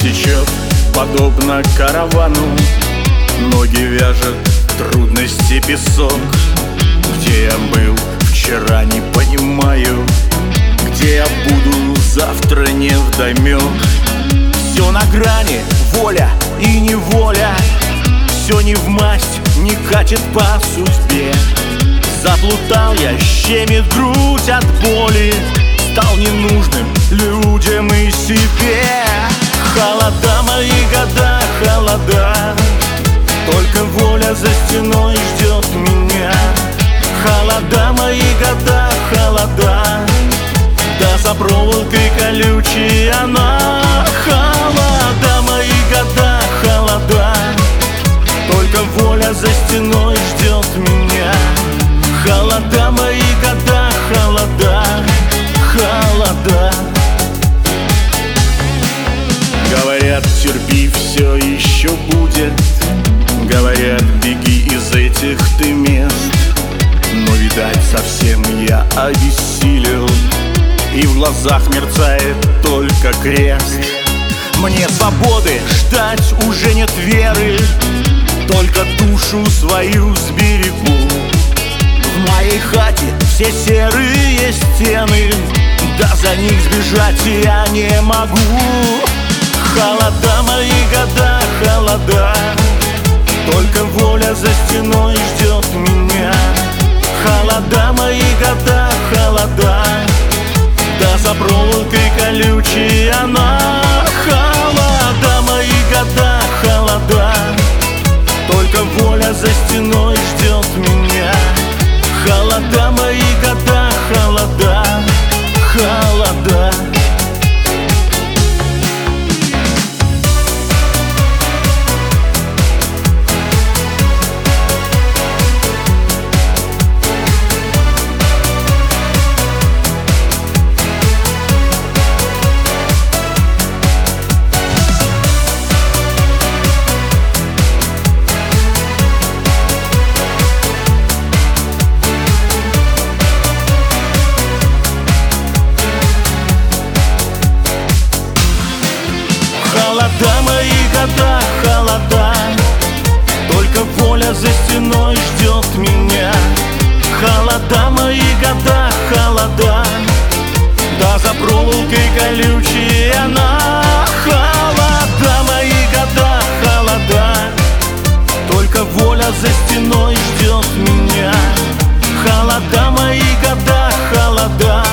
течет, подобно каравану. Ноги вяжет трудности песок. Где я был вчера, не понимаю. Где я буду завтра, невдомек. Все на грани, воля и неволя. Все не в масть, не катит по судьбе. Заплутал я, щемит грудь от боли. Стал ненужным людям и себе. Холода, мои года, холода. Только воля за стеной ждет меня. Холода, мои года, холода. Да за проволокой колючей она. Холода, мои года, холода. Только воля за стеной ждет меня. Холода, мои года, холода, холода. Говорят, терпи, все еще будет. Говорят, беги из этих ты мест. Но, видать, совсем я обессилел, и в глазах мерцает только крест. Мне свободы ждать уже нет веры. Только душу свою сберегу. В моей хате все серые стены. Да за них сбежать я не могу. Холода, мои года, холода. Только воля за стеной ждет меня. Холода, мои года, холода. Да за проволокой колючей она. Холода, мои года, холода. Только воля за стеной ждет меня. Холода, мои года, холода, холода. Холода, мои года, холода. Только воля за стеной ждет меня. Холода, мои года, холода. Да за проволокой колючей она. Холода, мои года, холода. Только воля за стеной ждет меня. Холода, мои года, холода.